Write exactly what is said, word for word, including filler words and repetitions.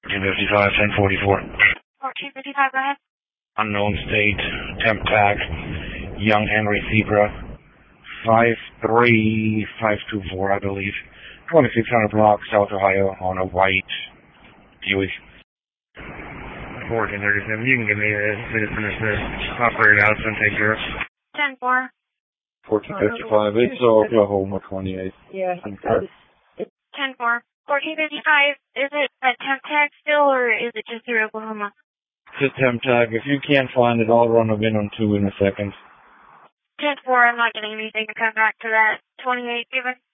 fourteen fifty-five, ten forty-four. fourteen fifty-five, go ahead. Unknown state, temp tag, Young Henry Zebra, five three five two four, I believe. twenty-six hundred block, South Ohio, on a white Buick. fourteen thirty-seven, you can give me a citizen as the operator out and take care of. ten four. fourteen fifty-five, it's Oklahoma twenty-eight. Yeah. ten four. fourteen fifty-five, is it a temp tag still, or is it just through Oklahoma? It's a temp tag. If you can't find it, I'll run a bin on two in a second. ten four, I'm not getting anything to come back to that. twenty-eight, given.